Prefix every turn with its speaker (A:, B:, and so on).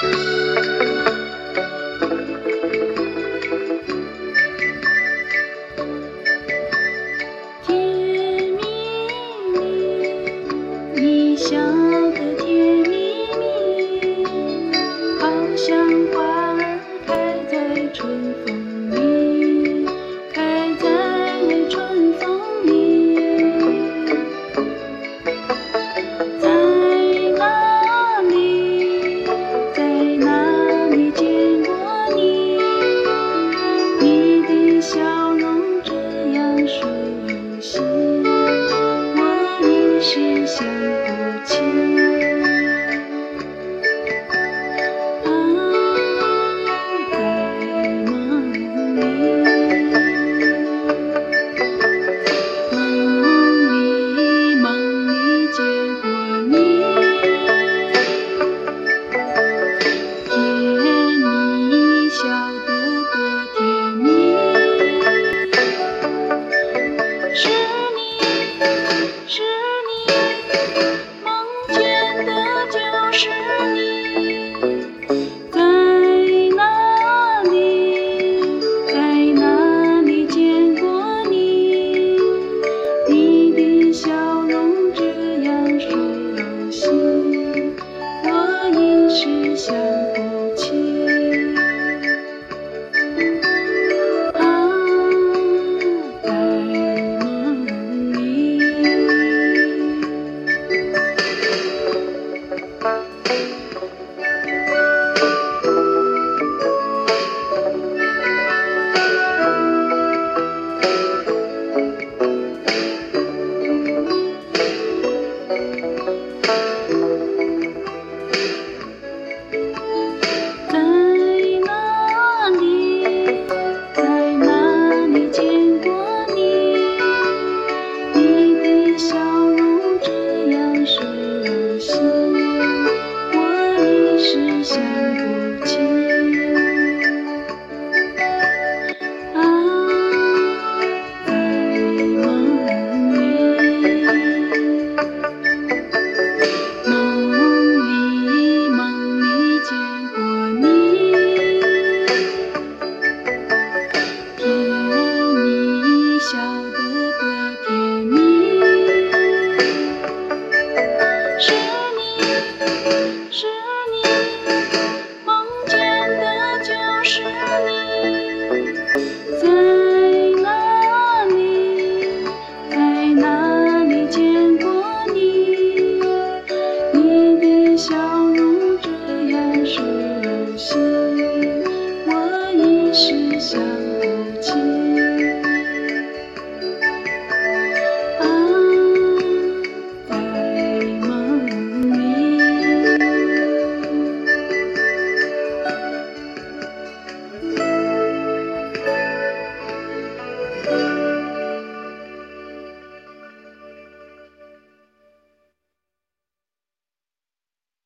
A: 甜蜜蜜，你笑得甜蜜蜜，好像花儿开在春风里，开在春风里。在哪里，在哪里见过你？你的笑容这样水如洗，我一时想不起。啊，在哪里？梦里见过你，甜蜜笑得多甜蜜。是你，是你，梦见的就是你。在哪里，在哪里见过你？你的笑容这样水如洗，我一时想